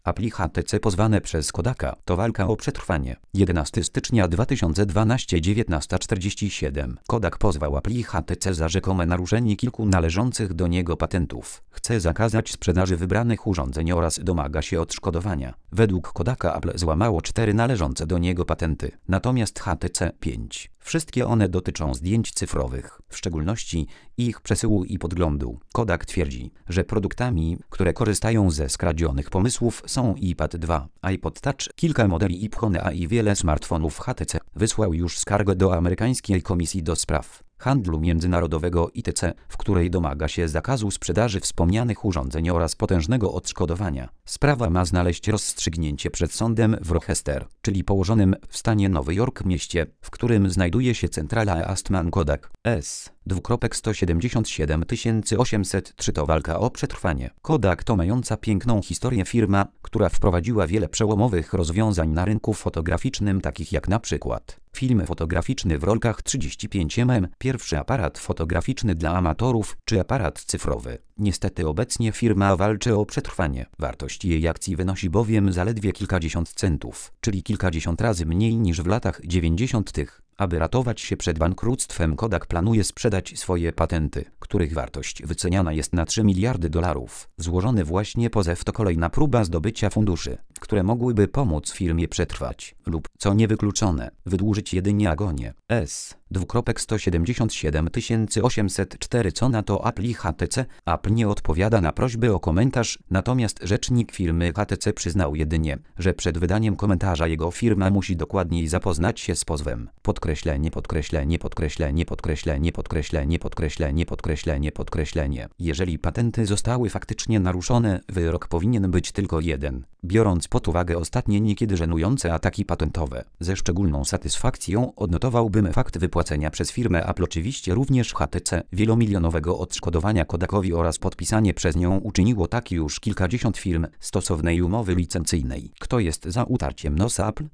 Apple i HTC pozwane przez Kodaka to walka o przetrwanie. 11 stycznia 2012 19:47. Kodak pozwał Apple i HTC za rzekome naruszenie kilku należących do niego patentów. Chce zakazać sprzedaży wybranych urządzeń oraz domaga się odszkodowania. Według Kodaka Apple złamało 4 należące do niego patenty, natomiast HTC 5. Wszystkie one dotyczą zdjęć cyfrowych, w szczególności ich przesyłu i podglądu. Kodak twierdzi, że produktami, które korzystają ze skradzionych pomysłów są iPad 2, iPod Touch, kilka modeli iPhone'a i wiele smartfonów. HTC wysłał już skargę do amerykańskiej Komisji do Spraw Handlu Międzynarodowego ITC, w której domaga się zakazu sprzedaży wspomnianych urządzeń oraz potężnego odszkodowania. Sprawa ma znaleźć rozstrzygnięcie przed sądem w Rochester, czyli położonym w stanie Nowy Jork mieście, w którym znajduje się centrala Eastman Kodak S. 177 803 to walka o przetrwanie. Kodak to mająca piękną historię firma, która wprowadziła wiele przełomowych rozwiązań na rynku fotograficznym, takich jak na przykład film fotograficzny w rolkach 35 mm, pierwszy aparat fotograficzny dla amatorów czy aparat cyfrowy. Niestety obecnie firma walczy o przetrwanie. Wartość jej akcji wynosi bowiem zaledwie kilkadziesiąt centów, czyli kilkadziesiąt razy mniej niż w latach 90. Aby ratować się przed bankructwem, Kodak planuje sprzedać swoje patenty, których wartość wyceniana jest na $3 miliardy. Złożony właśnie pozew to kolejna próba zdobycia funduszy, które mogłyby pomóc firmie przetrwać lub, co niewykluczone, wydłużyć jedynie agonię. S. 177 804 Co na to Apple i HTC? Apple nie odpowiada na prośby o komentarz, natomiast rzecznik firmy HTC przyznał jedynie, że przed wydaniem komentarza jego firma musi dokładniej zapoznać się z pozwem. Podkreślenie. Jeżeli patenty zostały faktycznie naruszone, wyrok powinien być tylko jeden. Biorąc pod uwagę ostatnie niekiedy żenujące ataki patentowe, ze szczególną satysfakcją odnotowałbym fakt wypłacenia przez firmę Apple, oczywiście również HTC, wielomilionowego odszkodowania Kodakowi oraz podpisanie przez nią uczyniło tak już kilkadziesiąt firm stosownej umowy licencyjnej. Kto jest za utarciem nosa Apple?